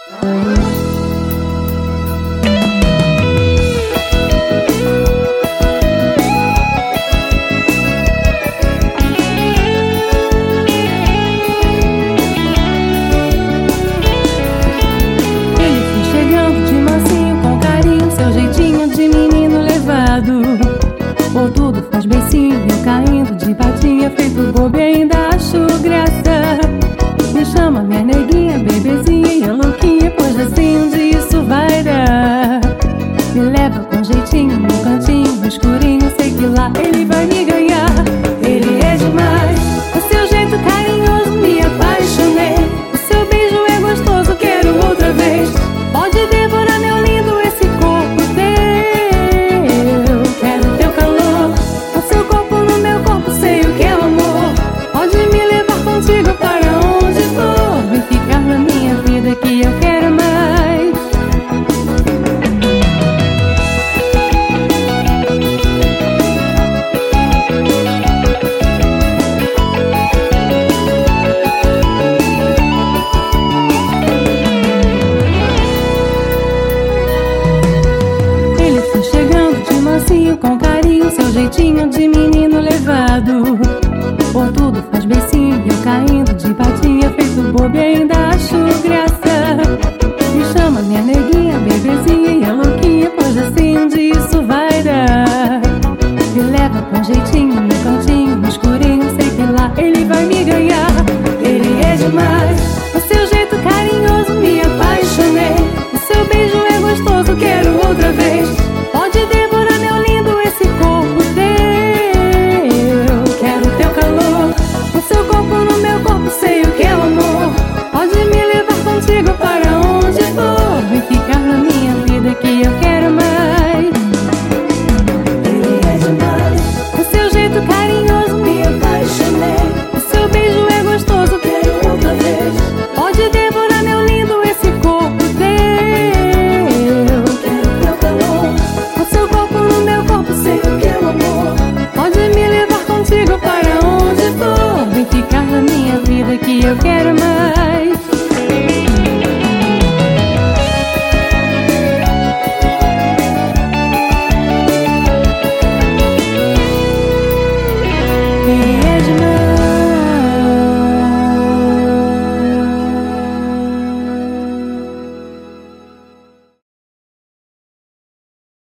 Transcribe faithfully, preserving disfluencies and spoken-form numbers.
Por tudo faz beicinho, eu caindo de patinha, feito bobo e ainda acho graça. Me chama minha neguinha, bebezinha, louquinha, pois assim um dia isso vai dar. Me leva com jeitinho, no cantinho, no escurinho, sei que lá ele vai me ganhar. Ele é demais, o seu jeito carinhoso me apaixonei. O seu beijo é gostoso, quero outra vez. Pode devorar meu lindo esse corpo teu. Quero teu calor, o seu corpo no meu corpo, sei o que é o amor. Pode me levar contigo para onde for e ficar na minha vida que eu quero mais. Com carinho, seu jeitinho de menino levado. Por tudo faz beicinho, eu caindo de patinha, feito bobo e ainda acho